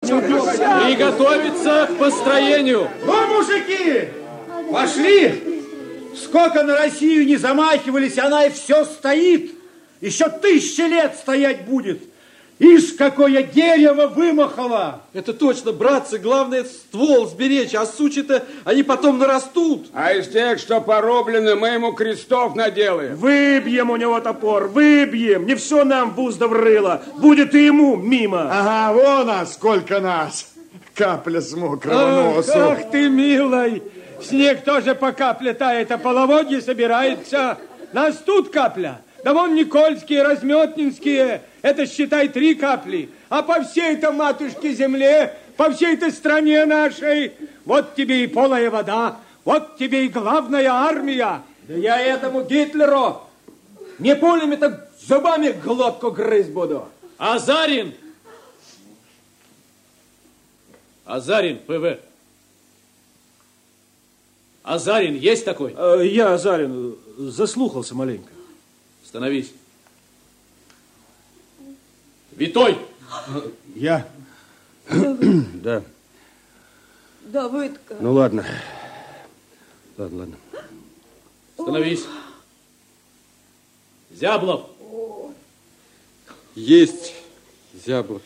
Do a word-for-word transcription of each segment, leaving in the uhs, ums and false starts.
Приготовиться к построению. Ну, мужики, пошли. Сколько на Россию не замахивались, она и все стоит. Еще тысячи лет стоять будет. Ишь, какое дерево вымахало! Это точно, братцы, главное ствол сберечь, а сучи-то они потом нарастут. А из тех, что порублены, мы ему крестов наделаем. Выбьем у него топор, выбьем. Не все нам в узда врыло, будет и ему мимо. Ага, вон а сколько нас. Капля с мокрого носу. Ах ты, милый, снег тоже по капле тает, а половодье собирается. Нас тут капля. Да вон Никольские, Разметнинские, это, считай, три капли. А по всей-то матушке земле, по всей-то стране нашей, вот тебе и полая вода, вот тебе и главная армия. Да я этому Гитлеру не пулями, так зубами глотку грызть буду. Азарин! Азарин, ПВ. Азарин есть такой? Я, Азарин, заслухался маленько. Становись. Витой! Я? Да. Давыдка. Ну, ладно. Ладно, ладно. Становись. Зяблов. Есть Зяблов.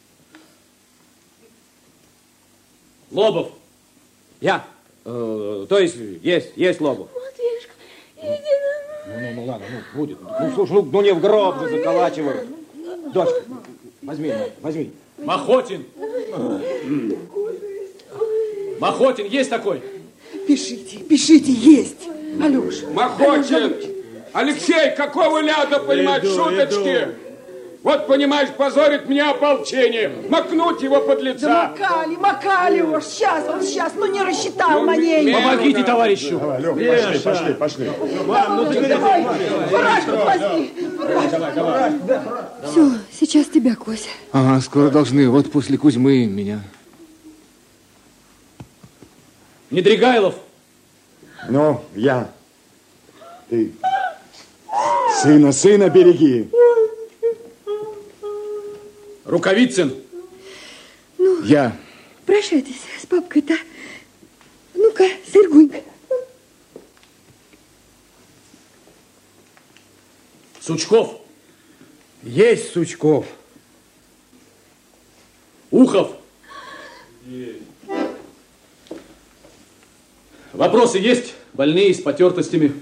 Лобов. Я. Э, то есть, есть, есть Лобов. Матвеюшка, иди на... Ну, ну, ну, ладно, ну, будет. Ну, слушай, ну, ну не в гроб же заколачивают. Дочка, возьми, возьми. Махотин. Махотин, есть такой? Пишите, пишите, есть. Алеша. Махотин! Алексей, какого ляда, понимаешь, Иду, шуточки? иду. Вот, понимаешь, позорит мне ополчение. Макнуть его под лица. Да макали, макали его. Сейчас, вот сейчас. Ну не рассчитал на ней. Помогите товарищу. Давай, Лёха, пошли, пошли, пошли. Мам, ну ты давай, фуражку возьми. Все, сейчас тебя, Кося. Ага, скоро должны. Вот после Кузьмы меня. Недригайлов. Ну, я. Ты. Сына, сына береги. Рукавицын. Ну, Я. прощайтесь с папкой-то. Ну-ка, Сыргунь. Сучков. Есть Сучков. Ухов. Есть. Вопросы есть? Больные с потертостями?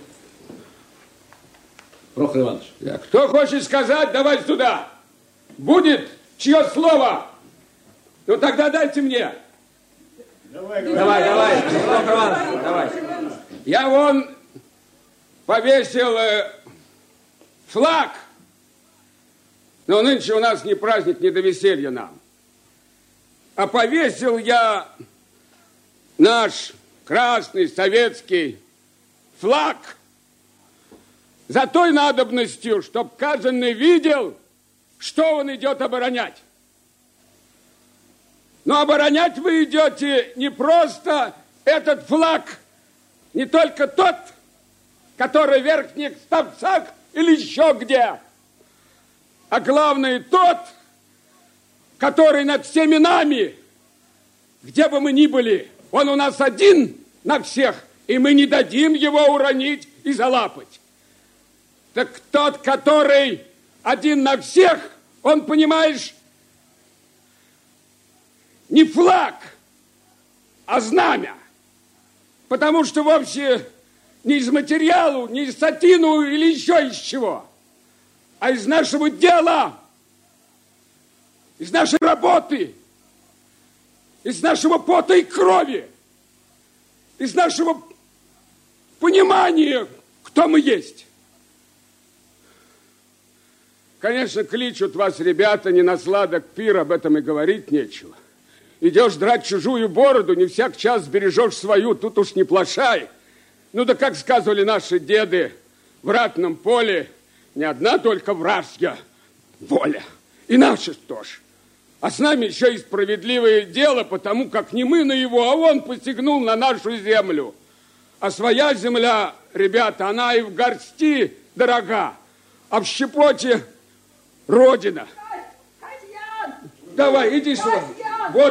Прохор Иванович. Кто хочет сказать, давай сюда. Будет чье слово? Ну тогда дайте мне. Давай, давай, давай. Прохор Иванович, давай. Я вон повесил э, флаг. Но нынче у нас не праздник, не до веселья нам. А повесил я наш красный советский флаг за той надобностью, чтоб каждый видел, что он идет оборонять. Но оборонять вы идете не просто этот флаг, не только тот, который в верхних столбцах или еще где, а главное тот, который над всеми нами, где бы мы ни были, он у нас один на всех, и мы не дадим его уронить и залапать. Так тот, который один на всех, он, понимаешь, не флаг, а знамя. Потому что вовсе не из материалу, не из сатину или еще из чего, а из нашего дела, из нашей работы, из нашего пота и крови, из нашего понимания, кто мы есть. Конечно, кличут вас ребята не на сладок пир, об этом и говорить нечего. Идешь драть чужую бороду, не всяк час бережешь свою, тут уж не плашай. Ну да как сказывали наши деды, в ратном поле не одна только вражья воля, и наши тоже. А с нами еще и справедливое дело, потому как не мы на его, а он посягнул на нашу землю. А своя земля, ребята, она и в горсти дорога, а в щепоте родина. Давай, иди сюда. Вот